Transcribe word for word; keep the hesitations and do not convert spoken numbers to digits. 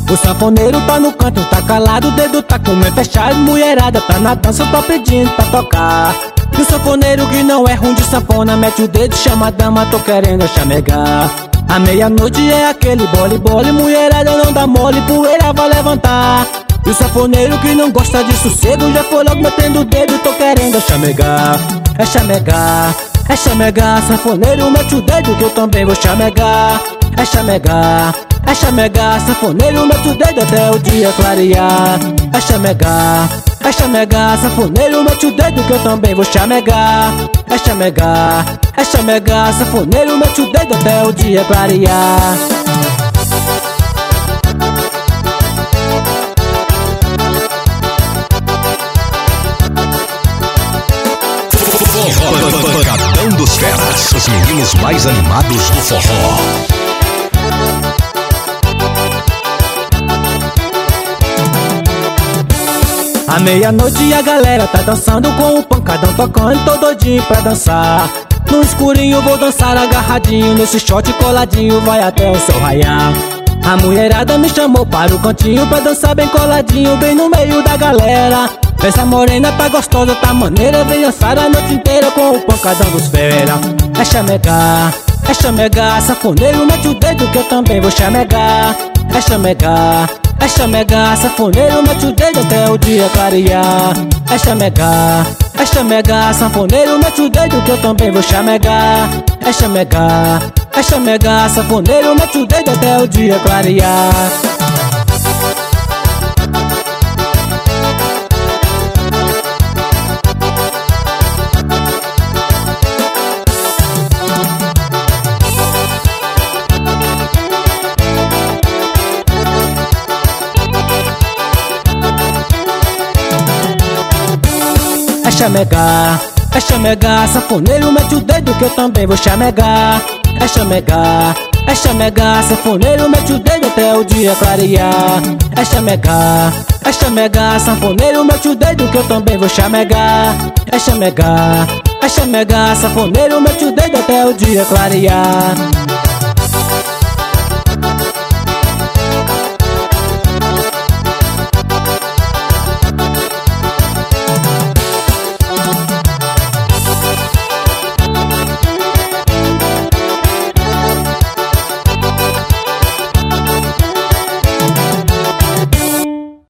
O sanfoneiro tá no canto, tá calado, o dedo tá com o meio fechado. Mulherada tá na dança, tá pedindo pra tocar. E o sanfoneiro que não é ruim de sanfona, mete o dedo, chama a dama, tô querendo chamegar. A meia-noite é aquele bole, bole, mulherada não dá mole, poeira vai levantar. E o sanfoneiro que não gosta de sossego, já foi logo metendo o dedo, tô querendo chamegar. É chamegar, é chamegar, sanfoneiro mete o dedo que eu também vou chamegar. É chamegar, é chamegar, sanfoneiro mete o dedo até o dia clarear. É chamegar, é chamegar, sanfoneiro mete o dedo que eu também vou chamegar. É chamegar, é chamegar, sanfoneiro mete o dedo até o dia clarear. Pancadão dos Feras, os meninos mais animados do forró. À meia-noite a galera tá dançando com o pancadão tocando, tô doidinho pra dançar. No escurinho vou dançar agarradinho, nesse short coladinho vai até o sol raiar. A mulherada me chamou para o cantinho pra dançar bem coladinho, bem no meio da galera. Essa morena tá gostosa, tá maneira, vem dançar a noite inteira com o pancadão dos fera. É chamegar, é chamegar, sanfoneiro mete o dedo que eu também vou chamegar. É chamegar, é chamegar, sanfoneiro mete o dedo até o dia clarear. É chamegar, é chamegar, sanfoneiro mete o dedo que eu também vou chamegar. É chamegar, é chamegar, sanfoneiro mete o dedo até o dia clarear. É chamegar, é chamegar, sanfoneiro mete o dedo que eu também vou chamegar. É chamegar, é chamegar, sanfoneiro mete o dedo até o dia clarear. É chamegar, é chamegar, sanfoneiro mete o dedo que eu também vou chamegar. É chamegar, é chamegar, sanfoneiro mete o dedo até o dia clarear.